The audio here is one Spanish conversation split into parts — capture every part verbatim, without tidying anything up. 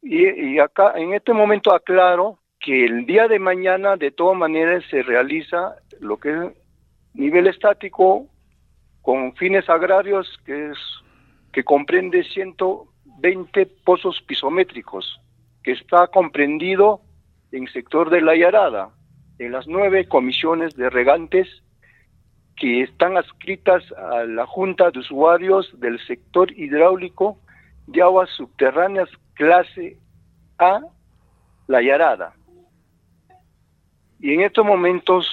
y, y acá en este momento aclaro que el día de mañana de todas maneras se realiza lo que es nivel estático con fines agrarios, que es que comprende ciento veinte pozos pisométricos, que está comprendido en el sector de La Yarada, en las nueve comisiones de regantes que están adscritas a la Junta de Usuarios del Sector Hidráulico de Aguas Subterráneas clase A, La Yarada. Y en estos momentos,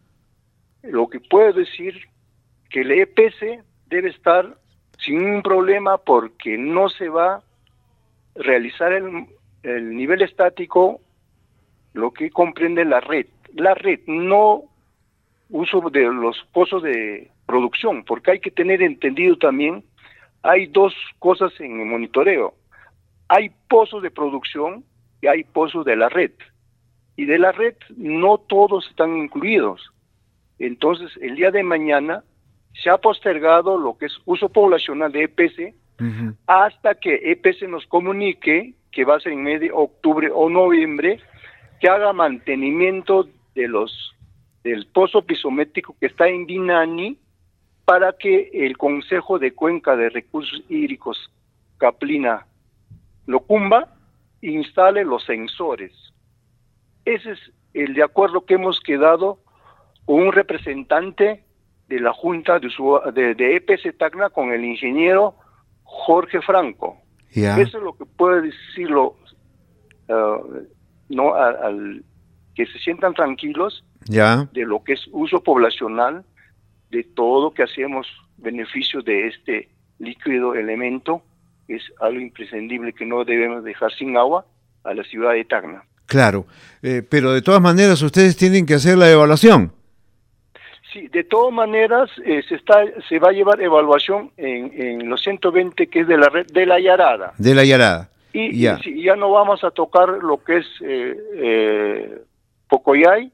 lo que puedo decir, que el E P C debe estar sin un problema porque no se va a realizar el, el nivel estático, lo que comprende la red. La red, no uso de los pozos de producción, porque hay que tener entendido también, hay dos cosas en el monitoreo. Hay pozos de producción y hay pozos de la red. Y de la red no todos están incluidos. Entonces, el día de mañana se ha postergado lo que es uso poblacional de E P C uh-huh. hasta que E P C nos comunique, que va a ser en medio octubre o noviembre, que haga mantenimiento de los del pozo pisométrico que está en Dinani para que el Consejo de Cuenca de Recursos Hídricos Caplina Locumba instale los sensores. Ese es el de acuerdo que hemos quedado con un representante de la Junta de, de, de E P C Tacna con el ingeniero Jorge Franco. Yeah. Eso es lo que puedo decirlo, uh, no al, al que se sientan tranquilos yeah. de lo que es uso poblacional, de todo que hacemos beneficio de este líquido elemento, es algo imprescindible que no debemos dejar sin agua a la ciudad de Tacna. Claro, eh, pero de todas maneras ustedes tienen que hacer la evaluación. Sí, de todas maneras eh, se está se va a llevar evaluación en, en los ciento veinte que es de la red de La Yarada. De La Yarada. Y ya, y, sí, ya no vamos a tocar lo que es eh, eh, Pocoyay,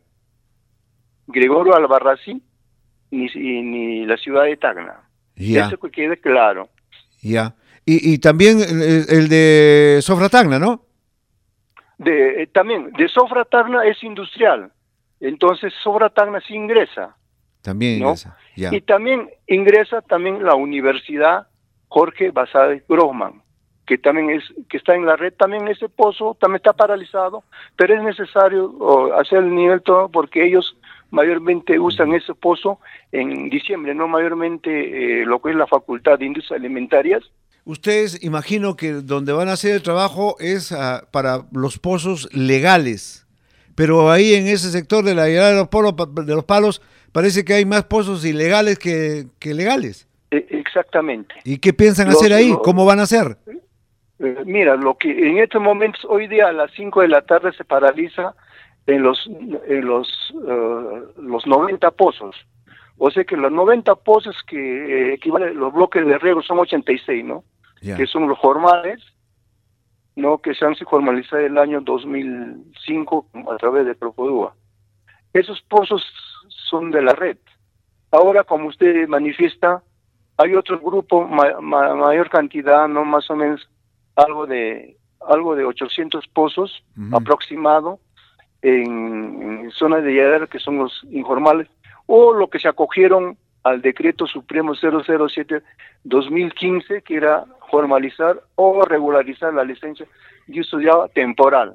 Gregorio Albarracín, ni, ni la ciudad de Tacna. Ya. Eso que quede claro. Ya. Y, y también el, el de Sofra Tacna, ¿no? De, eh, también, de Sofra Tacna es industrial. Entonces Sofra Tacna sí ingresa. También ¿no? ingresa. Ya. Y también ingresa también la Universidad Jorge Basadez Grossman, que también es que está en la red. También ese pozo también está paralizado, pero es necesario oh, hacer el nivel todo porque ellos mayormente usan ese pozo en diciembre, no mayormente eh, lo que es la Facultad de Industrias Alimentarias. Ustedes, imagino que donde van a hacer el trabajo es uh, para los pozos legales, pero ahí en ese sector de la de los, polos, de los palos parece que hay más pozos ilegales que, que legales. Exactamente. ¿Y qué piensan los, hacer ahí? Los, ¿Cómo van a hacer? Eh, mira, lo que en estos momentos, hoy día a las cinco de la tarde se paraliza en los en los uh, los noventa pozos. O sea que los noventa pozos que eh, equivalen los bloques de riego son ochenta y seis, ¿no? Yeah. Que son los formales, ¿no? Que se han formalizado el año dos mil cinco a través de Propodúa. Esos pozos son de la red. Ahora, como usted manifiesta, hay otro grupo, ma ma mayor cantidad, no más o menos algo de algo de ochocientos pozos uh-huh. aproximado en, en zonas de lladera que son los informales, o lo que se acogieron al decreto supremo cero cero siete dos mil quince, que era formalizar o regularizar la licencia de uso de agua temporal.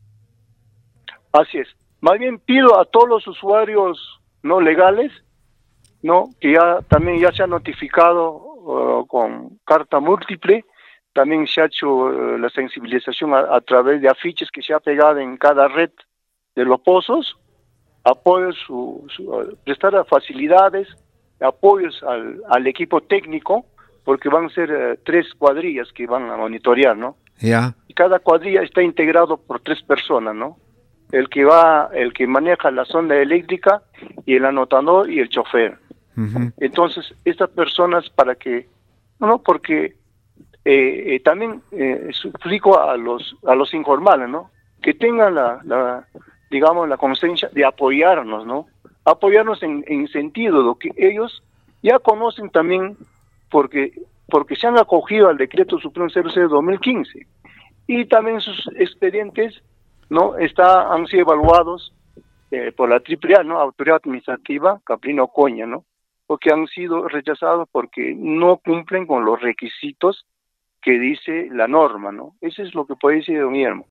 Así es. Más bien pido a todos los usuarios no legales, no, que ya también ya se ha notificado uh, con carta múltiple, también se ha hecho uh, la sensibilización a, a través de afiches que se ha pegado en cada red de los pozos, apoyos, su, su, uh, prestar facilidades, apoyos al, al equipo técnico, porque van a ser uh, tres cuadrillas que van a monitorear, ¿no? Ya. Yeah. Y cada cuadrilla está integrado por tres personas, ¿no? El que va, el que maneja la sonda eléctrica y el anotador y el chofer. Uh-huh. Entonces, estas personas para que, no, porque eh, eh, también eh, suplico a los a los informales, ¿no? Que tengan la, la digamos, la conciencia de apoyarnos, ¿no? Apoyarnos en, en sentido de que ellos ya conocen también, porque porque se han acogido al decreto supremo cero cero dos mil quince, y también sus expedientes, ¿no? Está, han sido evaluados eh, por la triple A, ¿no? Autoridad Administrativa Caprino Ocoña, ¿no? Porque han sido rechazados porque no cumplen con los requisitos que dice la norma, ¿no? Eso es lo que puede decir don Guillermo.